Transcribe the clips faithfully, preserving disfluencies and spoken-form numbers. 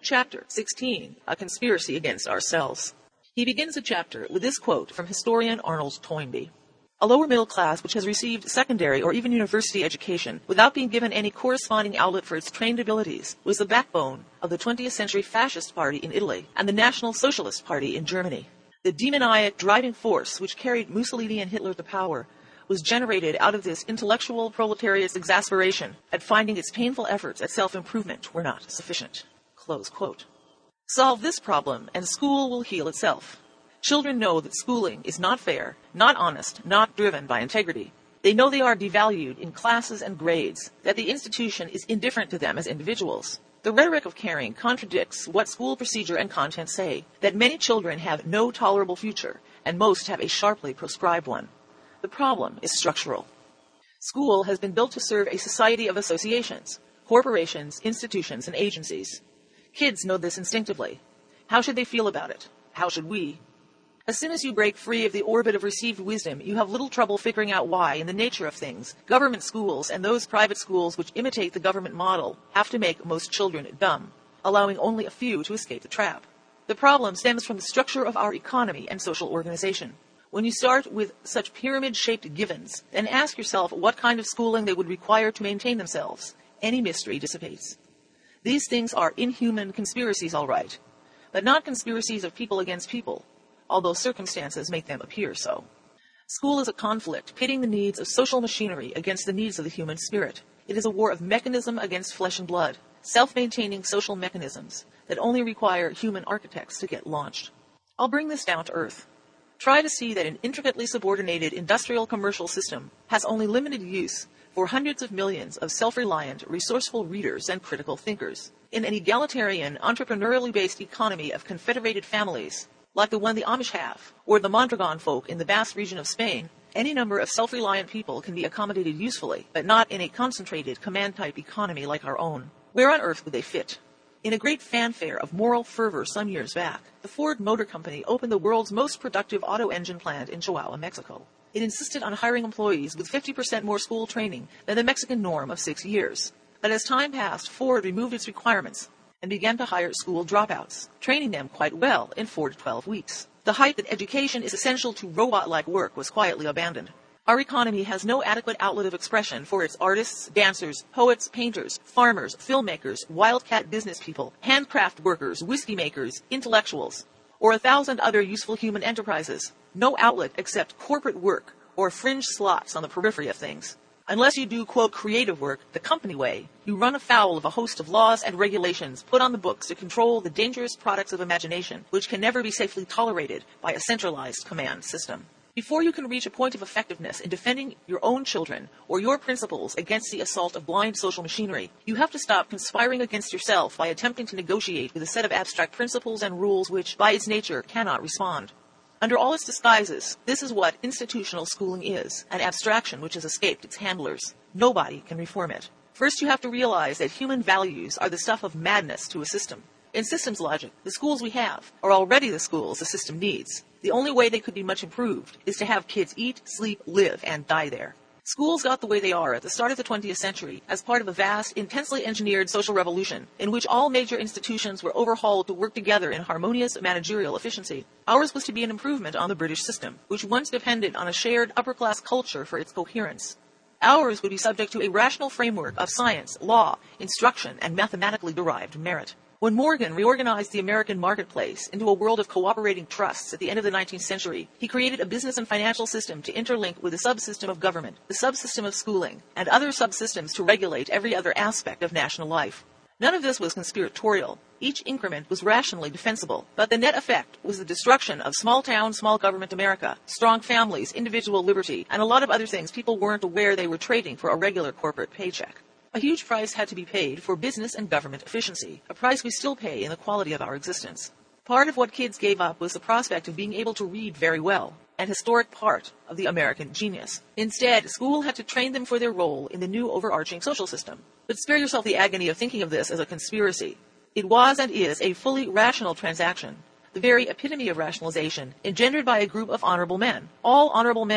Chapter sixteen, A Conspiracy Against Ourselves. He begins the chapter with this quote from historian Arnold Toynbee. A lower middle class which has received secondary or even university education without being given any corresponding outlet for its trained abilities was the backbone of the twentieth century fascist party in Italy and the National Socialist Party in Germany. The demoniac driving force which carried Mussolini and Hitler to power was generated out of this intellectual proletariat's exasperation at finding its painful efforts at self-improvement were not sufficient. Close quote. Solve this problem and school will heal itself. Children know that schooling is not fair, not honest, not driven by integrity. They know they are devalued in classes and grades, that the institution is indifferent to them as individuals. The rhetoric of caring contradicts what school procedure and content say, that many children have no tolerable future, and most have a sharply proscribed one. The problem is structural. School has been built to serve a society of associations, corporations, institutions, and agencies. Kids know this instinctively. How should they feel about it? How should we? As soon as you break free of the orbit of received wisdom, you have little trouble figuring out why, in the nature of things, government schools and those private schools which imitate the government model have to make most children dumb, allowing only a few to escape the trap. The problem stems from the structure of our economy and social organization. When you start with such pyramid-shaped givens, then ask yourself what kind of schooling they would require to maintain themselves. Any mystery dissipates. These things are inhuman conspiracies, all right, but not conspiracies of people against people, although circumstances make them appear so. School is a conflict pitting the needs of social machinery against the needs of the human spirit. It is a war of mechanism against flesh and blood, self-maintaining social mechanisms that only require human architects to get launched. I'll bring this down to earth. Try to see that an intricately subordinated industrial commercial system has only limited use for hundreds of millions of self-reliant, resourceful readers and critical thinkers. In an egalitarian, entrepreneurially based economy of confederated families, like the one the Amish have, or the Mondragon folk in the Basque region of Spain, any number of self-reliant people can be accommodated usefully, but not in a concentrated, command-type economy like our own. Where on earth would they fit? In a great fanfare of moral fervor some years back, the Ford Motor Company opened the world's most productive auto engine plant in Chihuahua, Mexico. It insisted on hiring employees with fifty percent more school training than the Mexican norm of six years. But as time passed, Ford removed its requirements and began to hire school dropouts, training them quite well in four to twelve weeks. The hype that education is essential to robot-like work was quietly abandoned. Our economy has no adequate outlet of expression for its artists, dancers, poets, painters, farmers, filmmakers, wildcat business people, handcraft workers, whiskey makers, intellectuals, or a thousand other useful human enterprises. No outlet except corporate work or fringe slots on the periphery of things. Unless you do, quote, creative work the company way, you run afoul of a host of laws and regulations put on the books to control the dangerous products of imagination, which can never be safely tolerated by a centralized command system. Before you can reach a point of effectiveness in defending your own children or your principles against the assault of blind social machinery, you have to stop conspiring against yourself by attempting to negotiate with a set of abstract principles and rules which, by its nature, cannot respond. Under all its disguises, this is what institutional schooling is, an abstraction which has escaped its handlers. Nobody can reform it. First, you have to realize that human values are the stuff of madness to a system. In systems logic, the schools we have are already the schools the system needs. The only way they could be much improved is to have kids eat, sleep, live, and die there. Schools got the way they are at the start of the twentieth century as part of a vast, intensely engineered social revolution in which all major institutions were overhauled to work together in harmonious managerial efficiency. Ours was to be an improvement on the British system, which once depended on a shared upper-class culture for its coherence. Ours would be subject to a rational framework of science, law, instruction, and mathematically derived merit. When Morgan reorganized the American marketplace into a world of cooperating trusts at the end of the nineteenth century, he created a business and financial system to interlink with a subsystem of government, the subsystem of schooling, and other subsystems to regulate every other aspect of national life. None of this was conspiratorial. Each increment was rationally defensible, but the net effect was the destruction of small-town, small-government America, strong families, individual liberty, and a lot of other things people weren't aware they were trading for a regular corporate paycheck. A huge price had to be paid for business and government efficiency, a price we still pay in the quality of our existence. Part of what kids gave up was the prospect of being able to read very well, an historic part of the American genius. Instead, school had to train them for their role in the new overarching social system. But spare yourself the agony of thinking of this as a conspiracy. It was and is a fully rational transaction, the very epitome of rationalization, engendered by a group of honorable men, all honorable men,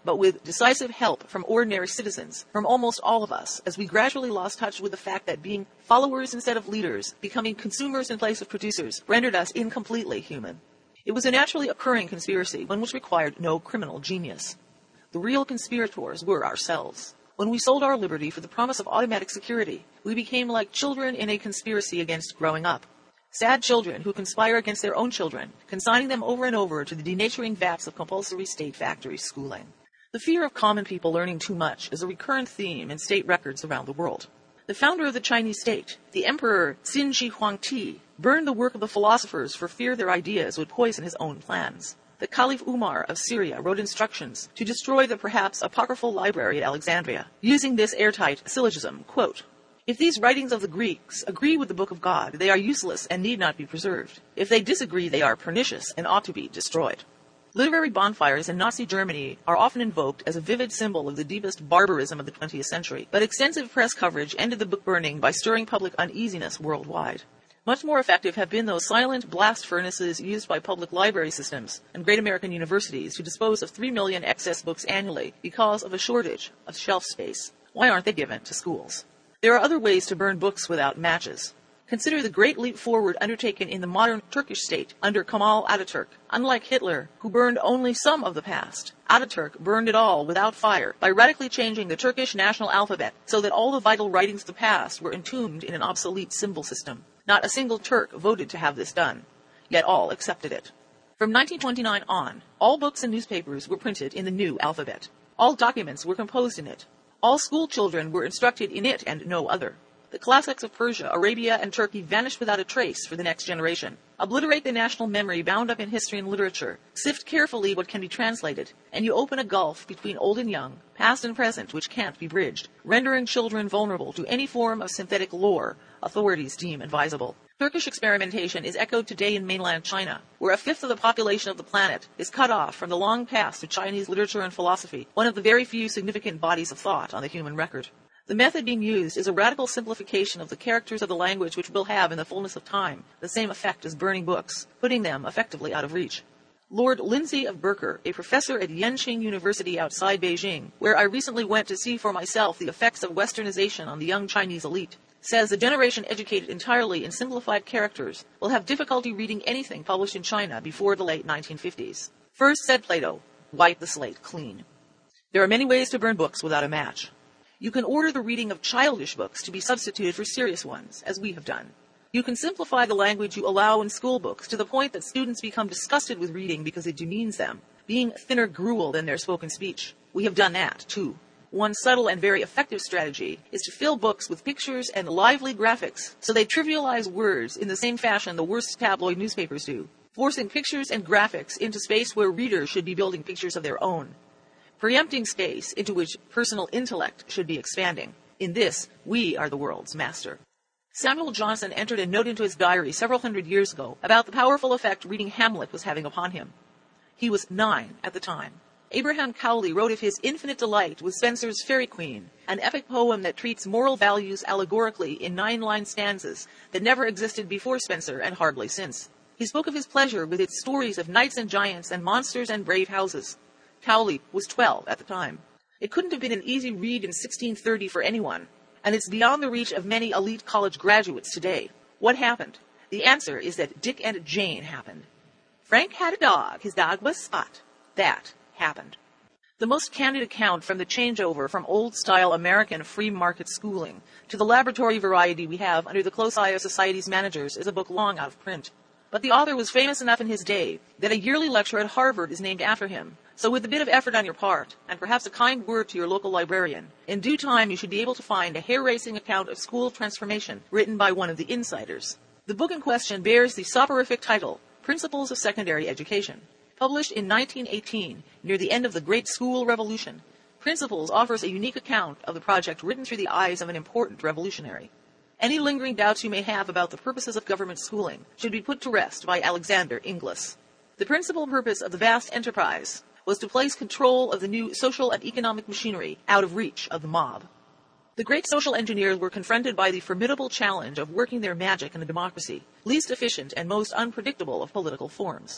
but with decisive help from ordinary citizens, from almost all of us, as we gradually lost touch with the fact that being followers instead of leaders, becoming consumers in place of producers, rendered us incompletely human. It was a naturally occurring conspiracy, one which required no criminal genius. The real conspirators were ourselves. When we sold our liberty for the promise of automatic security, we became like children in a conspiracy against growing up. Sad children who conspire against their own children, consigning them over and over to the denaturing vats of compulsory state factory schooling. The fear of common people learning too much is a recurrent theme in state records around the world. The founder of the Chinese state, the Emperor Qin Shi Huangdi, burned the work of the philosophers for fear their ideas would poison his own plans. The Caliph Umar of Syria wrote instructions to destroy the perhaps apocryphal library at Alexandria, using this airtight syllogism, quote, "If these writings of the Greeks agree with the Book of God, they are useless and need not be preserved. If they disagree, they are pernicious and ought to be destroyed." Literary bonfires in Nazi Germany are often invoked as a vivid symbol of the deepest barbarism of the twentieth century, but extensive press coverage ended the book burning by stirring public uneasiness worldwide. Much more effective have been those silent blast furnaces used by public library systems and great American universities to dispose of three million excess books annually because of a shortage of shelf space. Why aren't they given to schools? There are other ways to burn books without matches. Consider the great leap forward undertaken in the modern Turkish state under Kemal Ataturk. Unlike Hitler, who burned only some of the past, Ataturk burned it all without fire by radically changing the Turkish national alphabet so that all the vital writings of the past were entombed in an obsolete symbol system. Not a single Turk voted to have this done, yet all accepted it. From nineteen twenty-nine on, all books and newspapers were printed in the new alphabet. All documents were composed in it. All school children were instructed in it and no other. The classics of Persia, Arabia, and Turkey vanished without a trace for the next generation. Obliterate the national memory bound up in history and literature. Sift carefully what can be translated, and you open a gulf between old and young, past and present, which can't be bridged, rendering children vulnerable to any form of synthetic lore authorities deem advisable. Turkish experimentation is echoed today in mainland China, where a fifth of the population of the planet is cut off from the long past of Chinese literature and philosophy, one of the very few significant bodies of thought on the human record. The method being used is a radical simplification of the characters of the language which will have, in the fullness of time, the same effect as burning books, putting them effectively out of reach. Lord Lindsay of Berker, a professor at Yenching University outside Beijing, where I recently went to see for myself the effects of westernization on the young Chinese elite, says the generation educated entirely in simplified characters will have difficulty reading anything published in China before the late nineteen fifties. First, said Plato, wipe the slate clean. There are many ways to burn books without a match. You can order the reading of childish books to be substituted for serious ones, as we have done. You can simplify the language you allow in school books to the point that students become disgusted with reading because it demeans them, being thinner gruel than their spoken speech. We have done that, too. One subtle and very effective strategy is to fill books with pictures and lively graphics so they trivialize words in the same fashion the worst tabloid newspapers do, forcing pictures and graphics into space where readers should be building pictures of their own, preempting space into which personal intellect should be expanding. In this, we are the world's master. Samuel Johnson entered a note into his diary several hundred years ago about the powerful effect reading Hamlet was having upon him. He was nine at the time. Abraham Cowley wrote of his infinite delight with Spenser's Faery Queen, an epic poem that treats moral values allegorically in nine-line stanzas that never existed before Spenser and hardly since. He spoke of his pleasure with its stories of knights and giants and monsters and brave houses. Cowley was twelve at the time. It couldn't have been an easy read in sixteen thirty for anyone, and it's beyond the reach of many elite college graduates today. What happened? The answer is that Dick and Jane happened. Frank had a dog. His dog was Spot. That happened. The most candid account from the changeover from old-style American free market schooling to the laboratory variety we have under the close eye of society's managers is a book long out of print. But the author was famous enough in his day that a yearly lecture at Harvard is named after him. So with a bit of effort on your part, and perhaps a kind word to your local librarian, in due time you should be able to find a hair-raising account of school transformation written by one of the insiders. The book in question bears the soporific title, Principles of Secondary Education. Published in nineteen eighteen, near the end of the Great School Revolution, Principles offers a unique account of the project written through the eyes of an important revolutionary. Any lingering doubts you may have about the purposes of government schooling should be put to rest by Alexander Inglis. The principal purpose of the vast enterprise was to place control of the new social and economic machinery out of reach of the mob. The great social engineers were confronted by the formidable challenge of working their magic in a democracy, least efficient and most unpredictable of political forms.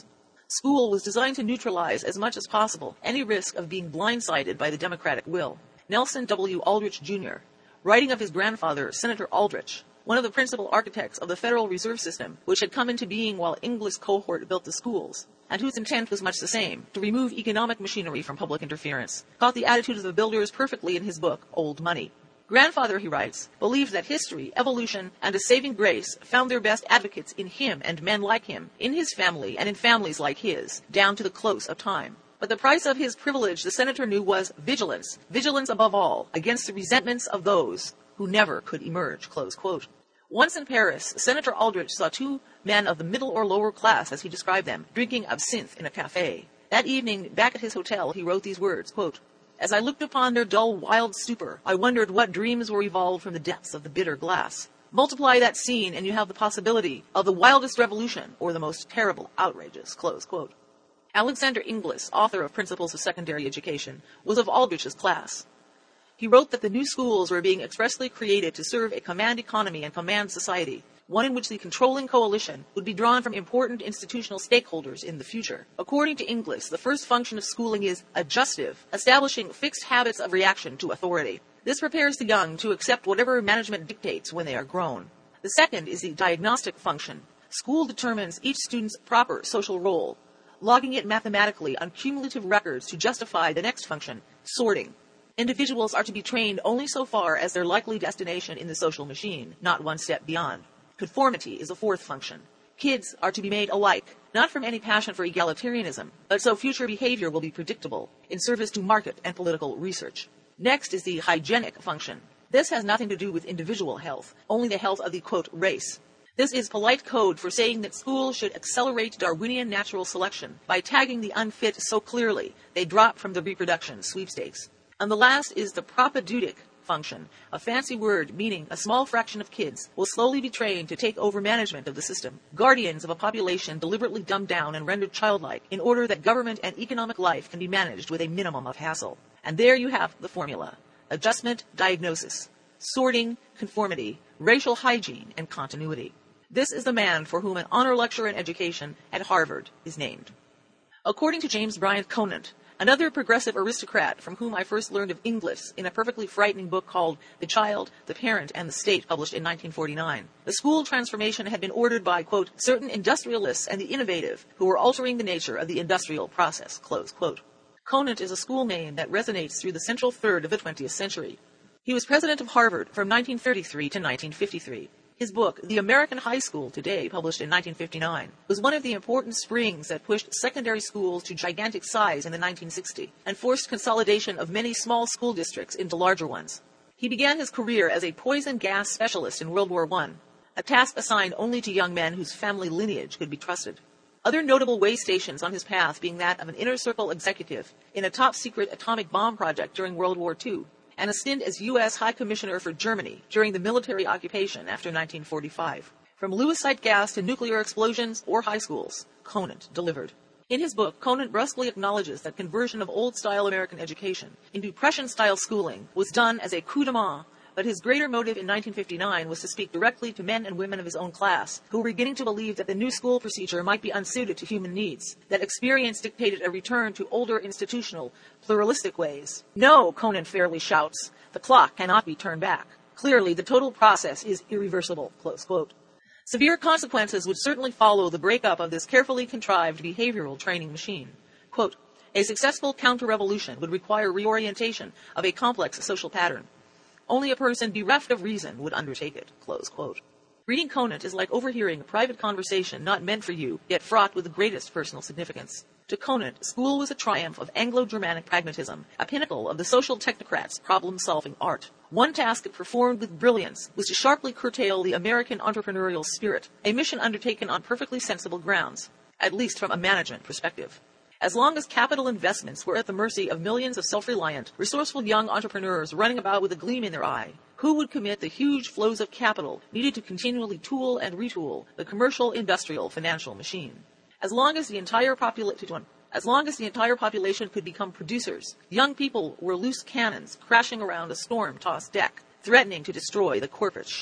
School was designed to neutralize as much as possible any risk of being blindsided by the democratic will. Nelson W. Aldrich, Junior, writing of his grandfather, Senator Aldrich, one of the principal architects of the Federal Reserve System, which had come into being while Inglis cohort built the schools, and whose intent was much the same, to remove economic machinery from public interference, caught the attitude of the builders perfectly in his book, Old Money. Grandfather, he writes, believed that history, evolution, and a saving grace found their best advocates in him and men like him, in his family and in families like his, down to the close of time. But the price of his privilege, the senator knew, was vigilance, vigilance above all, against the resentments of those who never could emerge, close quote. Once in Paris, Senator Aldrich saw two men of the middle or lower class, as he described them, drinking absinthe in a cafe. That evening, back at his hotel, he wrote these words, quote, "As I looked upon their dull, wild stupor, I wondered what dreams were evolved from the depths of the bitter glass. Multiply that scene, and you have the possibility of the wildest revolution or the most terrible outrages," close quote. Alexander Inglis, author of Principles of Secondary Education, was of Aldrich's class. He wrote that the new schools were being expressly created to serve a command economy and command society, one in which the controlling coalition would be drawn from important institutional stakeholders in the future. According to Inglis, the first function of schooling is adjustive, establishing fixed habits of reaction to authority. This prepares the young to accept whatever management dictates when they are grown. The second is the diagnostic function. School determines each student's proper social role, logging it mathematically on cumulative records to justify the next function, sorting. Individuals are to be trained only so far as their likely destination in the social machine, not one step beyond. Conformity is a fourth function. Kids are to be made alike, not from any passion for egalitarianism, but so future behavior will be predictable, in service to market and political research. Next is the hygienic function. This has nothing to do with individual health, only the health of the, quote, race. This is polite code for saying that schools should accelerate Darwinian natural selection by tagging the unfit so clearly they drop from the reproduction sweepstakes. And the last is the propedeutic function, a fancy word meaning a small fraction of kids will slowly be trained to take over management of the system, guardians of a population deliberately dumbed down and rendered childlike in order that government and economic life can be managed with a minimum of hassle. And there you have the formula: adjustment, diagnosis, sorting, conformity, racial hygiene, and continuity. This is the man for whom an honor lecturer in education at Harvard is named. According to James Bryant Conant, another progressive aristocrat from whom I first learned of Inglis in a perfectly frightening book called The Child, the Parent, and the State, published in nineteen forty-nine. The school transformation had been ordered by, quote, certain industrialists and the innovative who were altering the nature of the industrial process, close quote. Conant is a school name that resonates through the central third of the twentieth century. He was president of Harvard from nineteen thirty-three to nineteen fifty-three. His book, The American High School Today, published in nineteen fifty-nine, was one of the important springs that pushed secondary schools to gigantic size in the nineteen sixties and forced consolidation of many small school districts into larger ones. He began his career as a poison gas specialist in World War One, a task assigned only to young men whose family lineage could be trusted. Other notable way stations on his path being that of an inner circle executive in a top-secret atomic bomb project during World War Two, and a stint as U S High Commissioner for Germany during the military occupation after nineteen forty-five. From Lewisite gas to nuclear explosions or high schools, Conant delivered. In his book, Conant brusquely acknowledges that conversion of old-style American education into Prussian-style schooling was done as a coup de main, but his greater motive in nineteen fifty-nine was to speak directly to men and women of his own class who were beginning to believe that the new school procedure might be unsuited to human needs, that experience dictated a return to older institutional, pluralistic ways. No, Conant fairly shouts, the clock cannot be turned back. Clearly, the total process is irreversible, close quote. Severe consequences would certainly follow the breakup of this carefully contrived behavioral training machine. Quote, a successful counter-revolution would require reorientation of a complex social pattern. Only a person bereft of reason would undertake it, close quote. Reading Conant is like overhearing a private conversation not meant for you, yet fraught with the greatest personal significance. To Conant, school was a triumph of Anglo-Germanic pragmatism, a pinnacle of the social technocrat's problem-solving art. One task it performed with brilliance was to sharply curtail the American entrepreneurial spirit, a mission undertaken on perfectly sensible grounds, at least from a management perspective. As long as capital investments were at the mercy of millions of self-reliant, resourceful young entrepreneurs running about with a gleam in their eye, who would commit the huge flows of capital needed to continually tool and retool the commercial, industrial, financial machine? As long as the entire population, as long as the entire population could become producers, young people were loose cannons crashing around a storm-tossed deck, threatening to destroy the corporate ship.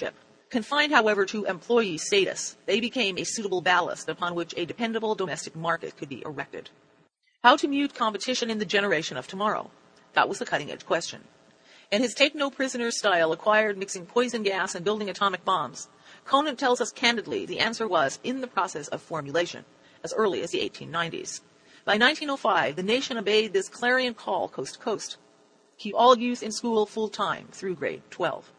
Confined, however, to employee status, they became a suitable ballast upon which a dependable domestic market could be erected. How to mute competition in the generation of tomorrow? That was the cutting-edge question. In his take-no-prisoner style acquired mixing poison gas and building atomic bombs, Conant tells us candidly the answer was in the process of formulation, as early as the eighteen nineties. By nineteen oh five, the nation obeyed this clarion call coast to coast. Keep all youth in school full-time through grade twelve.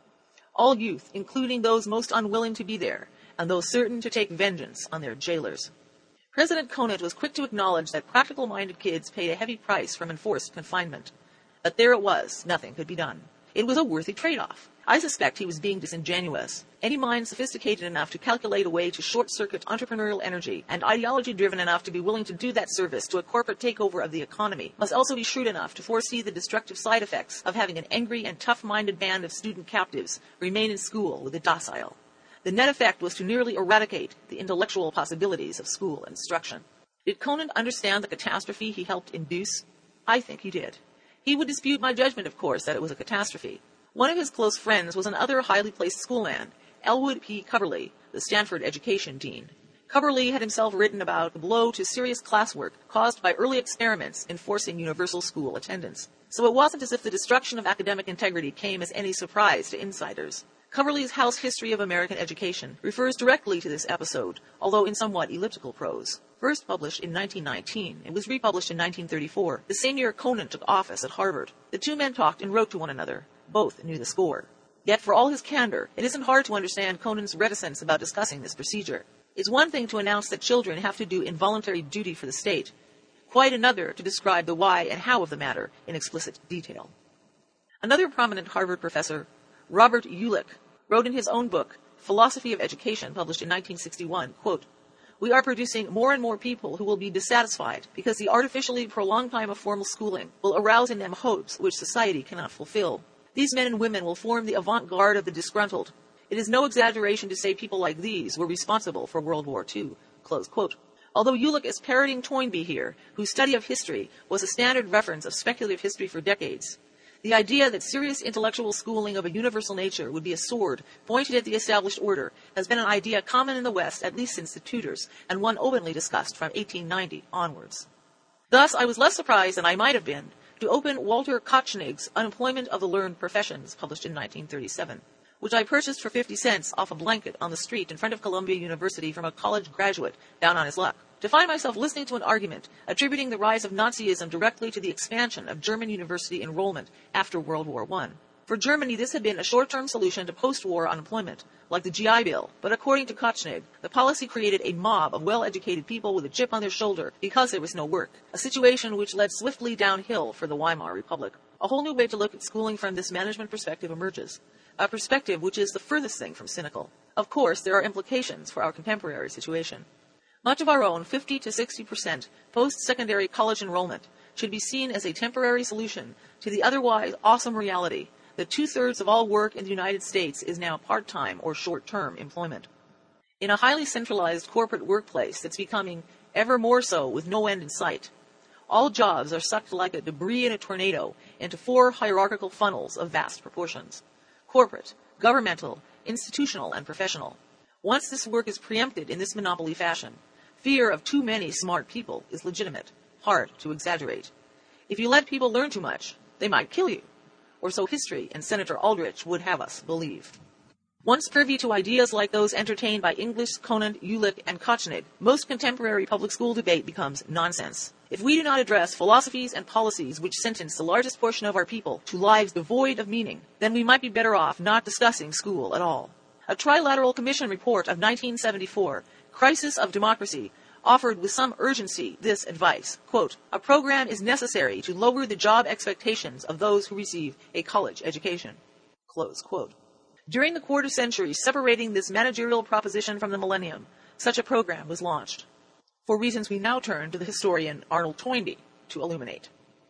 All youth, including those most unwilling to be there, and those certain to take vengeance on their jailers. President Conant was quick to acknowledge that practical-minded kids paid a heavy price from enforced confinement. But there it was, nothing could be done. It was a worthy trade-off. I suspect he was being disingenuous. Any mind sophisticated enough to calculate a way to short-circuit entrepreneurial energy and ideology-driven enough to be willing to do that service to a corporate takeover of the economy must also be shrewd enough to foresee the destructive side effects of having an angry and tough-minded band of student captives remain in school with the docile. The net effect was to nearly eradicate the intellectual possibilities of school instruction. Did Conant understand the catastrophe he helped induce? I think he did. He would dispute my judgment, of course, that it was a catastrophe. One of his close friends was another highly placed schoolman, Elwood P. Coverley, the Stanford education dean. Coverley had himself written about the blow to serious classwork caused by early experiments in forcing universal school attendance. So it wasn't as if the destruction of academic integrity came as any surprise to insiders. Coverley's House History of American Education refers directly to this episode, although in somewhat elliptical prose. First published in nineteen nineteen, it was republished in nineteen thirty-four, the same year Conant took office at Harvard. The two men talked and wrote to one another. Both knew the score. Yet, for all his candor, it isn't hard to understand Conant's reticence about discussing this procedure. It's one thing to announce that children have to do involuntary duty for the state, quite another to describe the why and how of the matter in explicit detail. Another prominent Harvard professor, Robert Ullick, wrote in his own book, Philosophy of Education, published in nineteen sixty-one, quote, "We are producing more and more people who will be dissatisfied because the artificially prolonged time of formal schooling will arouse in them hopes which society cannot fulfill. These men and women will form the avant-garde of the disgruntled. It is no exaggeration to say people like these were responsible for World War Two." Close quote. Although Ullick is parroting Toynbee here, whose study of history was a standard reference of speculative history for decades, the idea that serious intellectual schooling of a universal nature would be a sword pointed at the established order has been an idea common in the West at least since the Tudors, and one openly discussed from eighteen ninety onwards. Thus, I was less surprised than I might have been to open Walter Kotchnig's Unemployment of the Learned Professions, published in nineteen thirty-seven, which I purchased for fifty cents off a blanket on the street in front of Columbia University from a college graduate down on his luck, to find myself listening to an argument attributing the rise of Nazism directly to the expansion of German university enrollment after World War One. For Germany, this had been a short-term solution to post-war unemployment, like the G I Bill, but according to Kotchnig, the policy created a mob of well-educated people with a chip on their shoulder because there was no work, a situation which led swiftly downhill for the Weimar Republic. A whole new way to look at schooling from this management perspective emerges, a perspective which is the furthest thing from cynical. Of course, there are implications for our contemporary situation. Much of our own fifty to sixty percent post-secondary college enrollment should be seen as a temporary solution to the otherwise awesome reality that two-thirds of all work in the United States is now part-time or short-term employment. In a highly centralized corporate workplace that's becoming ever more so with no end in sight, all jobs are sucked like a debris in a tornado into four hierarchical funnels of vast proportions: corporate, governmental, institutional, and professional. Once this work is preempted in this monopoly fashion, fear of too many smart people is legitimate, hard to exaggerate. If you let people learn too much, they might kill you, or so history and Senator Aldrich would have us believe. Once privy to ideas like those entertained by English, Conant, Ullick, and Kotchnig, most contemporary public school debate becomes nonsense. If we do not address philosophies and policies which sentence the largest portion of our people to lives devoid of meaning, then we might be better off not discussing school at all. A Trilateral Commission report of nineteen seventy-four, Crisis of Democracy, offered with some urgency this advice, quote, "A program is necessary to lower the job expectations of those who receive a college education." Close quote. During the quarter century separating this managerial proposition from the millennium, such a program was launched. For reasons we now turn to the historian Arnold Toynbee to illuminate.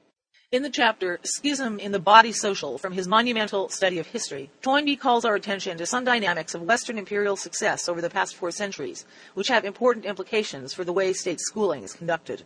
In the chapter Schism in the Body Social from his monumental study of history, Toynbee calls our attention to some dynamics of Western imperial success over the past four centuries, which have important implications for the way state schooling is conducted.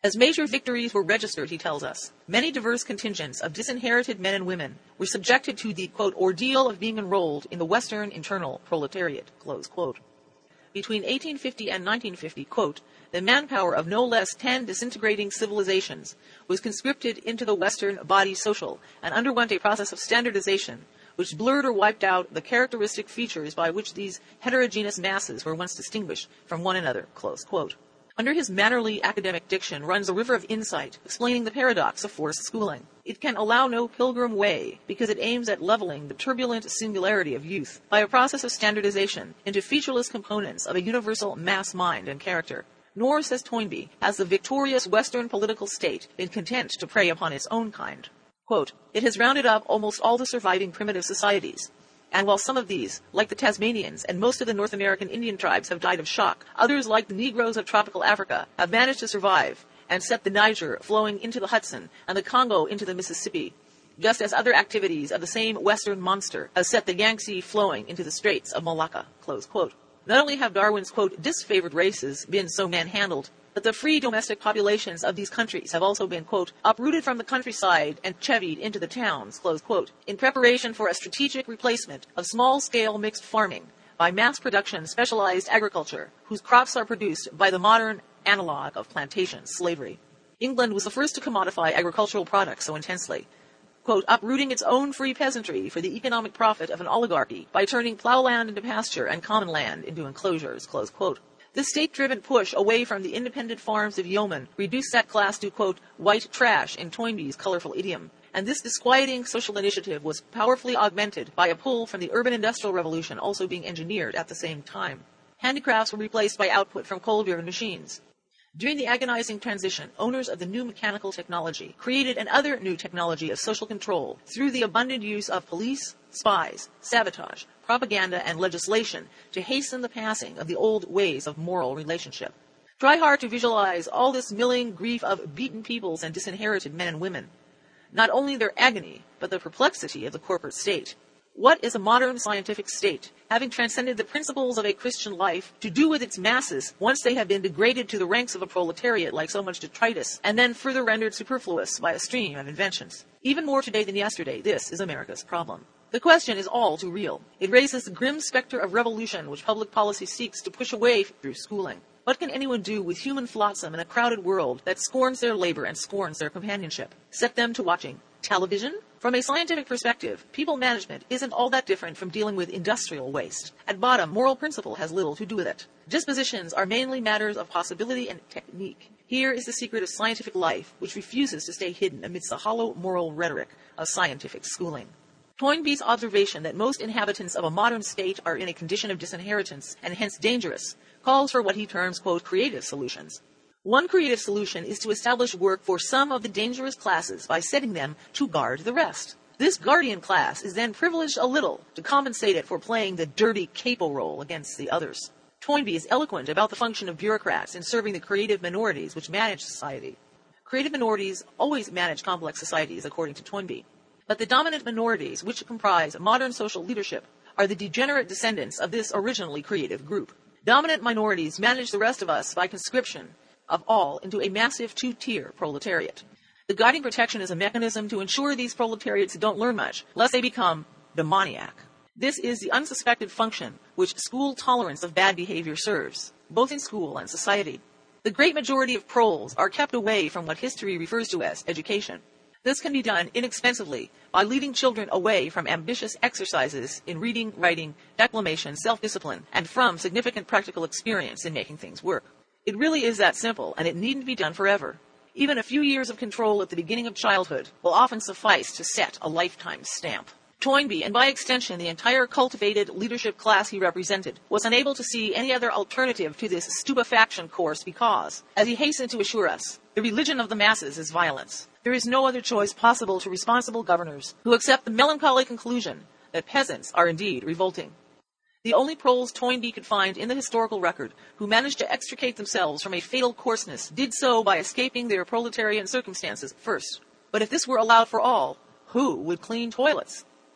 As major victories were registered, he tells us, many diverse contingents of disinherited men and women were subjected to the, quote, ordeal of being enrolled in the Western internal proletariat, close quote. Between eighteen fifty and nineteen fifty, quote, the manpower of no less ten disintegrating civilizations was conscripted into the Western body social and underwent a process of standardization which blurred or wiped out the characteristic features by which these heterogeneous masses were once distinguished from one another, close quote. Under his mannerly academic diction runs a river of insight, explaining the paradox of forced schooling. It can allow no pilgrim way, because it aims at leveling the turbulent singularity of youth by a process of standardization into featureless components of a universal mass mind and character. Nor, says Toynbee, has the victorious Western political state been content to prey upon its own kind. Quote, it has rounded up almost all the surviving primitive societies. And while some of these, like the Tasmanians and most of the North American Indian tribes, have died of shock, others, like the Negroes of tropical Africa, have managed to survive and set the Niger flowing into the Hudson and the Congo into the Mississippi, just as other activities of the same Western monster have set the Yangtze flowing into the Straits of Malacca, close quote. Not only have Darwin's, quote, disfavored races been so manhandled, but the free domestic populations of these countries have also been, quote, uprooted from the countryside and chevied into the towns, close quote, in preparation for a strategic replacement of small-scale mixed farming by mass production specialized agriculture, whose crops are produced by the modern analog of plantation slavery. England was the first to commodify agricultural products so intensely, quote, uprooting its own free peasantry for the economic profit of an oligarchy by turning plowland into pasture and common land into enclosures, close quote. This state-driven push away from the independent farms of yeomen reduced that class to, quote, white trash in Toynbee's colorful idiom, and this disquieting social initiative was powerfully augmented by a pull from the urban industrial revolution also being engineered at the same time. Handicrafts were replaced by output from coal-driven machines. During the agonizing transition, owners of the new mechanical technology created another new technology of social control through the abundant use of police, spies, sabotage, propaganda, and legislation to hasten the passing of the old ways of moral relationship. Try hard to visualize all this milling grief of beaten peoples and disinherited men and women. Not only their agony, but the perplexity of the corporate state. What is a modern scientific state, having transcended the principles of a Christian life, to do with its masses once they have been degraded to the ranks of a proletariat like so much detritus, and then further rendered superfluous by a stream of inventions? Even more today than yesterday, this is America's problem. The question is all too real. It raises the grim specter of revolution which public policy seeks to push away through schooling. What can anyone do with human flotsam in a crowded world that scorns their labor and scorns their companionship? Set them to watching television? From a scientific perspective, people management isn't all that different from dealing with industrial waste. At bottom, moral principle has little to do with it. Dispositions are mainly matters of possibility and technique. Here is the secret of scientific life, which refuses to stay hidden amidst the hollow moral rhetoric of scientific schooling. Toynbee's observation that most inhabitants of a modern state are in a condition of disinheritance and hence dangerous calls for what he terms, quote, creative solutions. One creative solution is to establish work for some of the dangerous classes by setting them to guard the rest. This guardian class is then privileged a little to compensate it for playing the dirty capo role against the others. Toynbee is eloquent about the function of bureaucrats in serving the creative minorities which manage society. Creative minorities always manage complex societies, according to Toynbee. But the dominant minorities which comprise modern social leadership are the degenerate descendants of this originally creative group. Dominant minorities manage the rest of us by conscription of all into a massive two-tier proletariat. The guiding protection is a mechanism to ensure these proletariats don't learn much, lest they become demoniac. This is the unsuspected function which school tolerance of bad behavior serves, both in school and society. The great majority of proles are kept away from what history refers to as education. This can be done inexpensively by leading children away from ambitious exercises in reading, writing, declamation, self-discipline, and from significant practical experience in making things work. It really is that simple, and it needn't be done forever. Even a few years of control at the beginning of childhood will often suffice to set a lifetime stamp. Toynbee, and by extension the entire cultivated leadership class he represented, was unable to see any other alternative to this stupefaction course because, as he hastened to assure us, the religion of the masses is violence. There is no other choice possible to responsible governors who accept the melancholy conclusion that peasants are indeed revolting. The only proles Toynbee could find in the historical record who managed to extricate themselves from a fatal coarseness did so by escaping their proletarian circumstances first. But if this were allowed for all, who would clean toilets?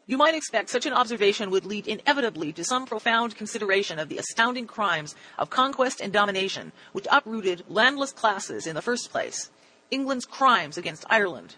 You might expect such an observation would lead inevitably to some profound consideration of the astounding crimes of conquest and domination which uprooted landless classes in the first place, England's crimes against Ireland,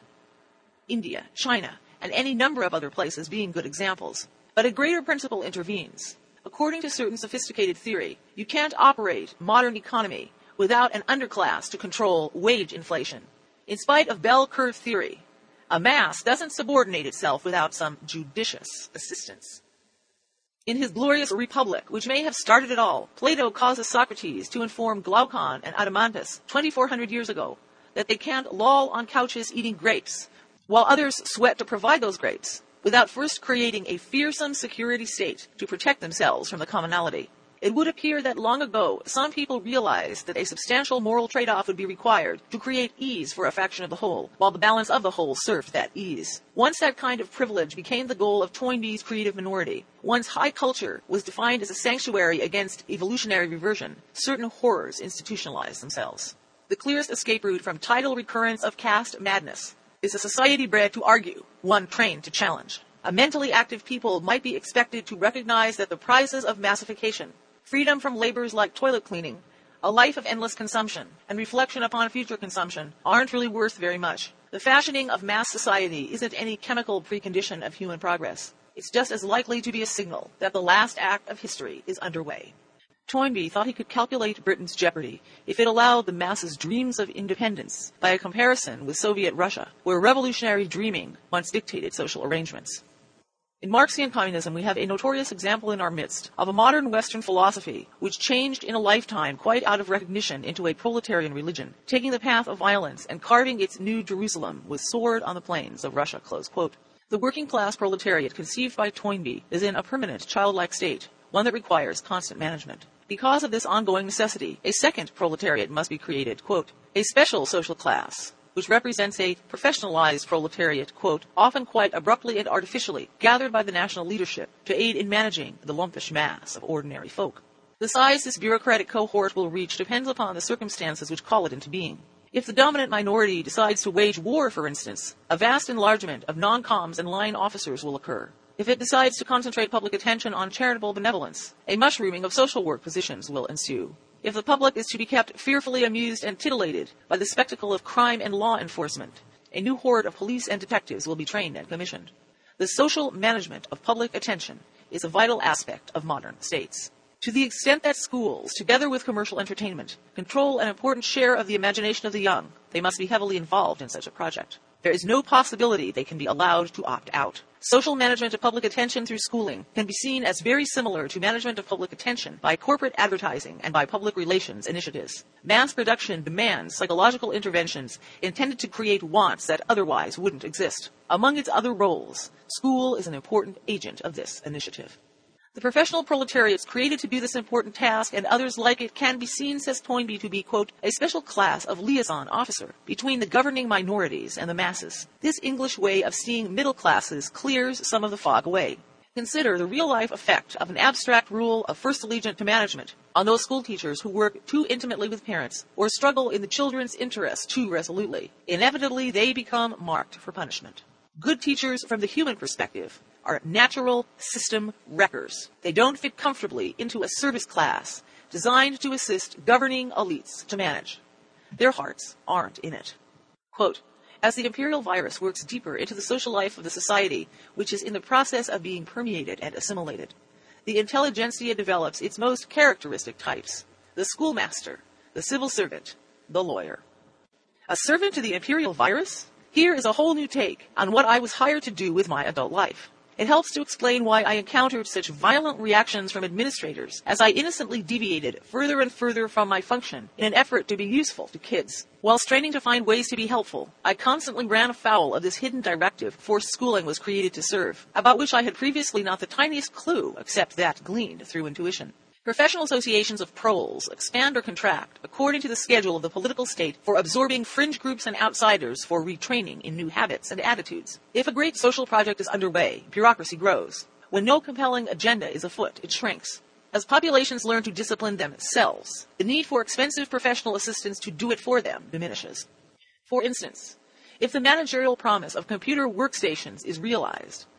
India, China, and any number of other places being good examples. But a greater principle intervenes. According to certain sophisticated theory, you can't operate modern economy without an underclass to control wage inflation. In spite of bell curve theory, a mass doesn't subordinate itself without some judicious assistance. In his glorious Republic, which may have started it all, Plato causes Socrates to inform Glaucon and Adeimantus twenty-four hundred years ago that they can't loll on couches eating grapes, while others sweat to provide those grapes, without first creating a fearsome security state to protect themselves from the commonality. It would appear that long ago, some people realized that a substantial moral trade-off would be required to create ease for a fraction of the whole, while the balance of the whole served that ease. Once that kind of privilege became the goal of Toynbee's creative minority, once high culture was defined as a sanctuary against evolutionary reversion, certain horrors institutionalized themselves. The clearest escape route from tidal recurrence of caste madness is a society bred to argue, one trained to challenge. A mentally active people might be expected to recognize that the prizes of massification, freedom from labors like toilet cleaning, a life of endless consumption, and reflection upon future consumption aren't really worth very much. The fashioning of mass society isn't any chemical precondition of human progress. It's just as likely to be a signal that the last act of history is underway. Toynbee thought he could calculate Britain's jeopardy if it allowed the masses dreams of independence by a comparison with Soviet Russia, where revolutionary dreaming once dictated social arrangements. In Marxian communism, we have a notorious example in our midst of a modern Western philosophy which changed in a lifetime quite out of recognition into a proletarian religion, taking the path of violence and carving its new Jerusalem with sword on the plains of Russia. Close quote. The working-class proletariat conceived by Toynbee is in a permanent childlike state, one that requires constant management. Because of this ongoing necessity, a second proletariat must be created, quote, a special social class, which represents a professionalized proletariat, quote, often quite abruptly and artificially gathered by the national leadership to aid in managing the lumpish mass of ordinary folk. The size this bureaucratic cohort will reach depends upon the circumstances which call it into being. If the dominant minority decides to wage war, for instance, a vast enlargement of non-coms and line officers will occur. If it decides to concentrate public attention on charitable benevolence, a mushrooming of social work positions will ensue. If the public is to be kept fearfully amused and titillated by the spectacle of crime and law enforcement, a new horde of police and detectives will be trained and commissioned. The social management of public attention is a vital aspect of modern states. To the extent that schools, together with commercial entertainment, control an important share of the imagination of the young, they must be heavily involved in such a project. There is no possibility they can be allowed to opt out. Social management of public attention through schooling can be seen as very similar to management of public attention by corporate advertising and by public relations initiatives. Mass production demands psychological interventions intended to create wants that otherwise wouldn't exist. Among its other roles, school is an important agent of this initiative. The professional proletariats created to do this important task and others like it can be seen, says Toynbee, to be, quote, a special class of liaison officer between the governing minorities and the masses. This English way of seeing middle classes clears some of the fog away. Consider the real-life effect of an abstract rule of first allegiance to management on those school teachers who work too intimately with parents or struggle in the children's interests too resolutely. Inevitably, they become marked for punishment. Good teachers, from the human perspective, are natural system wreckers. They don't fit comfortably into a service class designed to assist governing elites to manage. Their hearts aren't in it. Quote, as the imperial virus works deeper into the social life of the society, which is in the process of being permeated and assimilated, the intelligentsia develops its most characteristic types: the schoolmaster, the civil servant, the lawyer. A servant to the imperial virus? Here is a whole new take on what I was hired to do with my adult life. It helps to explain why I encountered such violent reactions from administrators as I innocently deviated further and further from my function in an effort to be useful to kids. While straining to find ways to be helpful, I constantly ran afoul of this hidden directive forced schooling was created to serve, about which I had previously not the tiniest clue except that gleaned through intuition. Professional associations of proles expand or contract according to the schedule of the political state for absorbing fringe groups and outsiders for retraining in new habits and attitudes. If a great social project is underway, bureaucracy grows. When no compelling agenda is afoot, it shrinks. As populations learn to discipline themselves, the need for expensive professional assistance to do it for them diminishes. For instance, if the managerial promise of computer workstations is realized,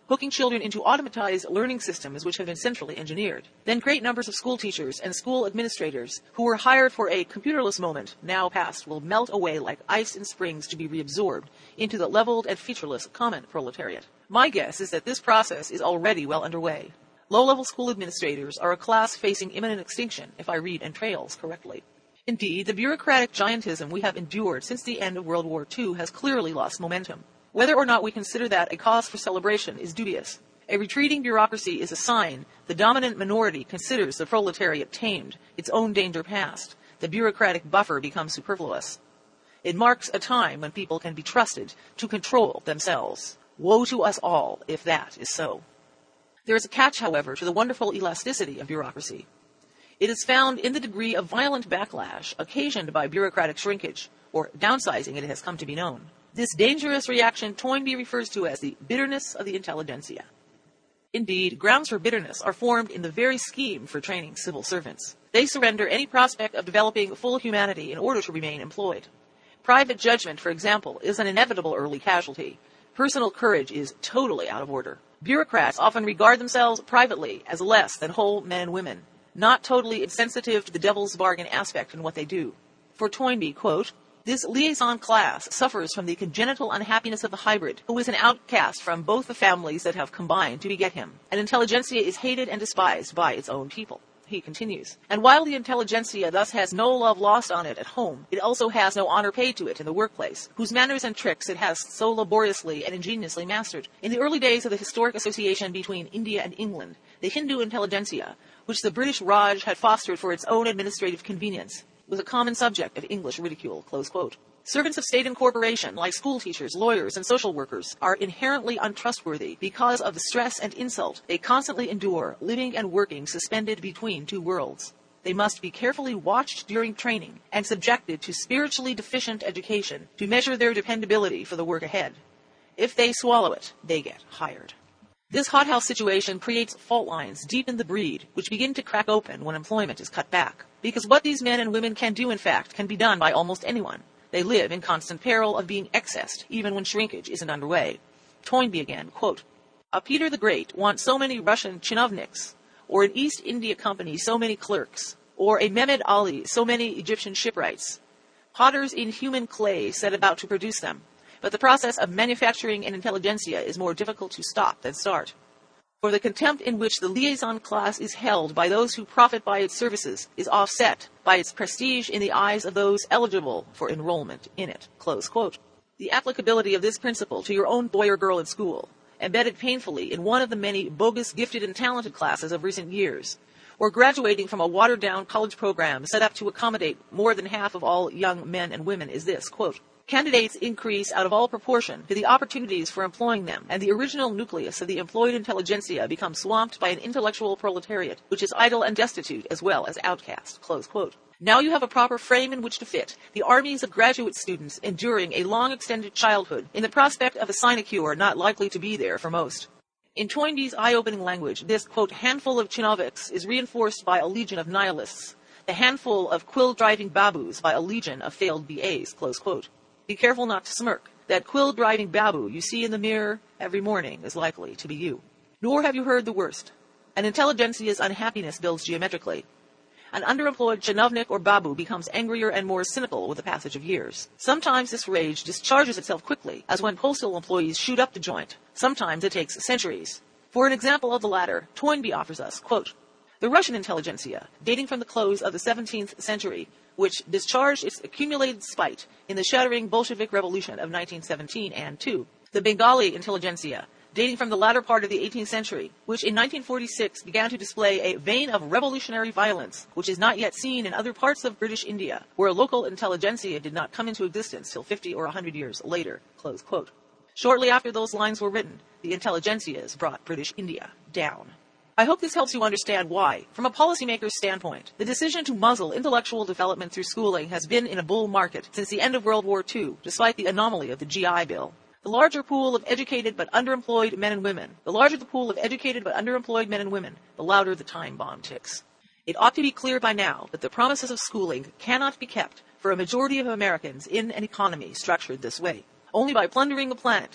hooking children into automatized learning systems which have been centrally engineered. Then great numbers of school teachers and school administrators who were hired for a computerless moment, now past, will melt away like ice in springs to be reabsorbed into the leveled and featureless common proletariat. My guess is that this process is already well underway. Low-level school administrators are a class facing imminent extinction, if I read entrails correctly. Indeed, the bureaucratic giantism we have endured since the end of World War Two has clearly lost momentum. Whether or not we consider that a cause for celebration is dubious. A retreating bureaucracy is a sign the dominant minority considers the proletariat tamed, its own danger past. The bureaucratic buffer becomes superfluous. It marks a time when people can be trusted to control themselves. Woe to us all if that is so. There is a catch, however, to the wonderful elasticity of bureaucracy. It is found in the degree of violent backlash occasioned by bureaucratic shrinkage, or downsizing it has come to be known. This dangerous reaction Toynbee refers to as the bitterness of the intelligentsia. Indeed, grounds for bitterness are formed in the very scheme for training civil servants. They surrender any prospect of developing full humanity in order to remain employed. Private judgment, for example, is an inevitable early casualty. Personal courage is totally out of order. Bureaucrats often regard themselves privately as less than whole men and women, not totally insensitive to the devil's bargain aspect in what they do. For Toynbee, quote, this liaison class suffers from the congenital unhappiness of the hybrid, who is an outcast from both the families that have combined to beget him. An intelligentsia is hated and despised by its own people. He continues, and while the intelligentsia thus has no love lost on it at home, it also has no honor paid to it in the workplace, whose manners and tricks it has so laboriously and ingeniously mastered. In the early days of the historic association between India and England, the Hindu intelligentsia, which the British Raj had fostered for its own administrative convenience, was a common subject of English ridicule, close quote. Servants of state and corporation, like school teachers, lawyers, and social workers, are inherently untrustworthy because of the stress and insult they constantly endure, living and working suspended between two worlds. They must be carefully watched during training and subjected to spiritually deficient education to measure their dependability for the work ahead. If they swallow it, they get hired. This hothouse situation creates fault lines deep in the breed, which begin to crack open when employment is cut back. Because what these men and women can do, in fact, can be done by almost anyone. They live in constant peril of being excessed, even when shrinkage isn't underway. Toynbee again, quote, a Peter the Great wants so many Russian chinovniks, or an East India Company so many clerks, or a Mehmed Ali so many Egyptian shipwrights. Potters in human clay set about to produce them, but the process of manufacturing an intelligentsia is more difficult to stop than start. For the contempt in which the liaison class is held by those who profit by its services is offset by its prestige in the eyes of those eligible for enrollment in it. Close quote. The applicability of this principle to your own boy or girl in school, embedded painfully in one of the many bogus gifted and talented classes of recent years, or graduating from a watered-down college program set up to accommodate more than half of all young men and women, is this, quote, candidates increase out of all proportion to the opportunities for employing them, and the original nucleus of the employed intelligentsia becomes swamped by an intellectual proletariat, which is idle and destitute as well as outcast. Close quote. Now you have a proper frame in which to fit the armies of graduate students enduring a long-extended childhood in the prospect of a sinecure not likely to be there for most. In Toynbee's eye-opening language, this, quote, handful of chinoviks is reinforced by a legion of nihilists, the handful of quill-driving babus by a legion of failed B As, close quote. Be careful not to smirk. That quill-driving babu you see in the mirror every morning is likely to be you. Nor have you heard the worst. An intelligentsia's unhappiness builds geometrically. An underemployed chinovnik or babu becomes angrier and more cynical with the passage of years. Sometimes this rage discharges itself quickly, as when postal employees shoot up the joint. Sometimes it takes centuries. For an example of the latter, Toynbee offers us, quote, the Russian intelligentsia, dating from the close of the seventeenth century, which discharged its accumulated spite in the shattering Bolshevik Revolution of nineteen seventeen, and two, the Bengali intelligentsia, dating from the latter part of the eighteenth century, which in nineteen forty-six began to display a vein of revolutionary violence, which is not yet seen in other parts of British India, where a local intelligentsia did not come into existence till fifty or one hundred years later. Close quote. Shortly after those lines were written, the intelligentsias brought British India down. I hope this helps you understand why, from a policymaker's standpoint, the decision to muzzle intellectual development through schooling has been in a bull market since the end of World War Two, despite the anomaly of the G I Bill. The larger pool of educated but underemployed men and women, the larger the pool of educated but underemployed men and women, the louder the time bomb ticks. It ought to be clear by now that the promises of schooling cannot be kept for a majority of Americans in an economy structured this way. Only by plundering the planet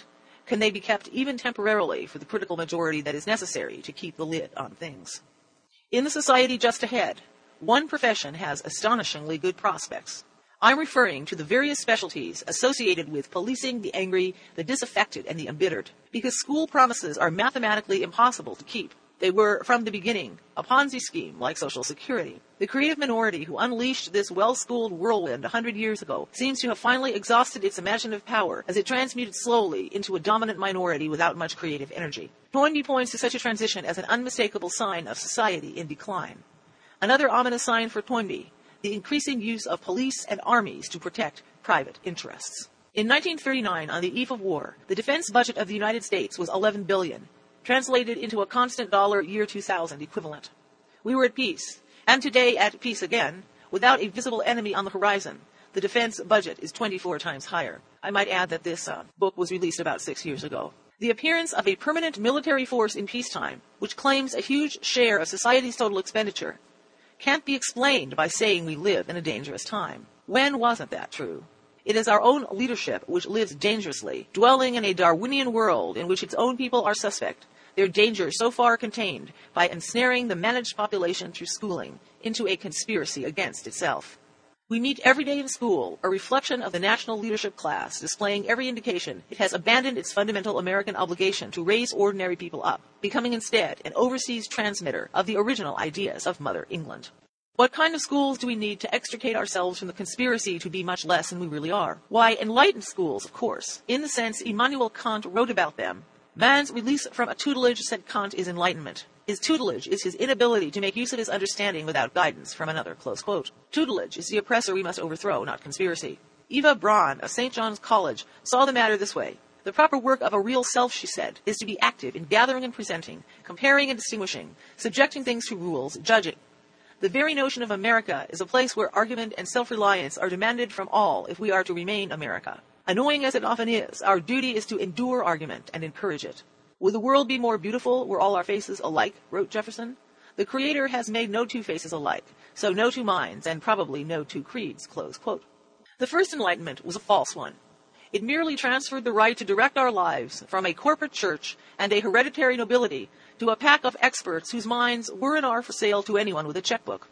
can they be kept even temporarily for the critical majority that is necessary to keep the lid on things. In the society just ahead, one profession has astonishingly good prospects. I'm referring to the various specialties associated with policing the angry, the disaffected, and the embittered, because school promises are mathematically impossible to keep. They were, from the beginning, a Ponzi scheme like Social Security. The creative minority who unleashed this well-schooled whirlwind a hundred years ago seems to have finally exhausted its imaginative power as it transmuted slowly into a dominant minority without much creative energy. Toynbee points to such a transition as an unmistakable sign of society in decline. Another ominous sign for Toynbee, the increasing use of police and armies to protect private interests. In nineteen thirty-nine, on the eve of war, the defense budget of the United States was eleven billion dollars, translated into a constant dollar year two thousand equivalent. We were at peace, and today at peace again, without a visible enemy on the horizon. The defense budget is twenty-four times higher. I might add that this uh, book was released about six years ago. The appearance of a permanent military force in peacetime, which claims a huge share of society's total expenditure, can't be explained by saying we live in a dangerous time. When wasn't that true? It is our own leadership which lives dangerously, dwelling in a Darwinian world in which its own people are suspect, their danger so far contained by ensnaring the managed population through schooling into a conspiracy against itself. We meet every day in school a reflection of the national leadership class displaying every indication it has abandoned its fundamental American obligation to raise ordinary people up, becoming instead an overseas transmitter of the original ideas of Mother England. What kind of schools do we need to extricate ourselves from the conspiracy to be much less than we really are? Why, enlightened schools, of course, in the sense Immanuel Kant wrote about them. Man's release from a tutelage, said Kant, is enlightenment. His tutelage is his inability to make use of his understanding without guidance from another, close quote. Tutelage is the oppressor we must overthrow, not conspiracy. Eva Braun of Saint John's College saw the matter this way. The proper work of a real self, she said, is to be active in gathering and presenting, comparing and distinguishing, subjecting things to rules, judging. The very notion of America is a place where argument and self-reliance are demanded from all if we are to remain America. Annoying as it often is, our duty is to endure argument and encourage it. Would the world be more beautiful were all our faces alike, wrote Jefferson? The Creator has made no two faces alike, so no two minds, and probably no two creeds, close quote. The first Enlightenment was a false one. It merely transferred the right to direct our lives from a corporate church and a hereditary nobility to a pack of experts whose minds were and are for sale to anyone with a checkbook.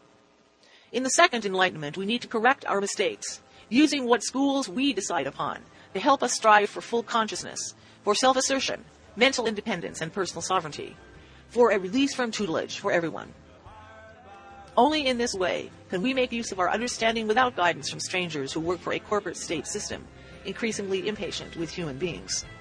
In the second Enlightenment, we need to correct our mistakes, using what schools we decide upon to help us strive for full consciousness, for self-assertion, mental independence, and personal sovereignty, for a release from tutelage for everyone. Only in this way can we make use of our understanding without guidance from strangers who work for a corporate state system, increasingly impatient with human beings.